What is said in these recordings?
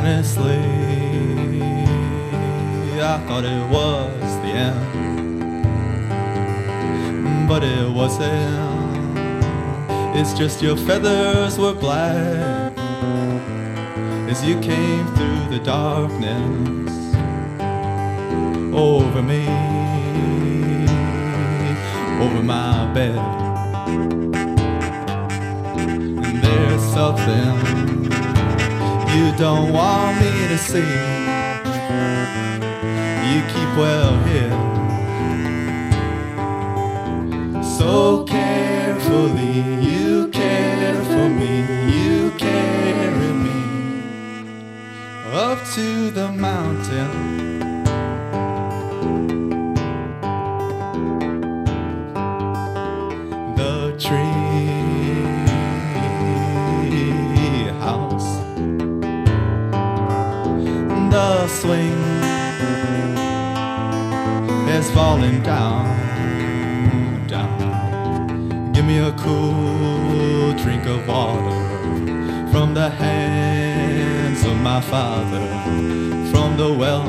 Honestly, I thought it was the end, but it wasn't. It's just your feathers were black as you came through the darkness over me, over my bed. And there's something you don't want me to see. You keep well hid so carefully. You care for me, you carry me up to the mountain. The tree house, the swing is falling down, down. Give me a cool drink of water from the hands of my father, from the well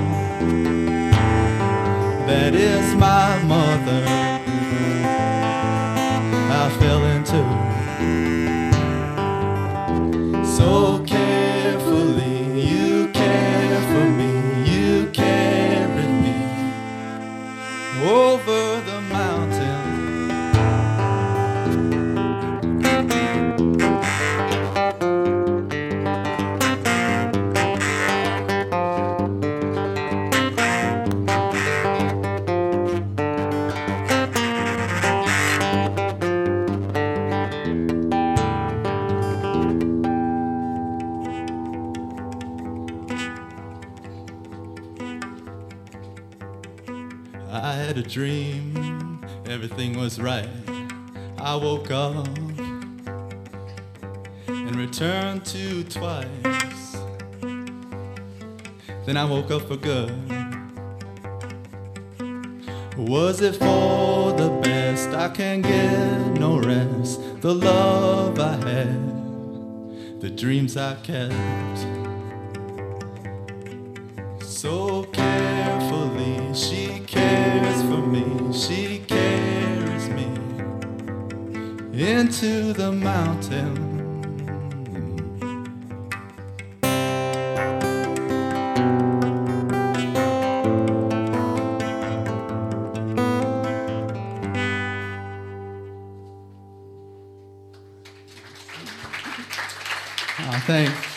that is my mother. I fell into so carefully. You care for me, you carry me over the mountain. I had a dream, everything was right. I woke up and returned to twice. Then I woke up for good. Was it for the best? I can't get no rest. The love I had, the dreams I kept so carefully. She cares for me, she carries me into the mountain. Thanks.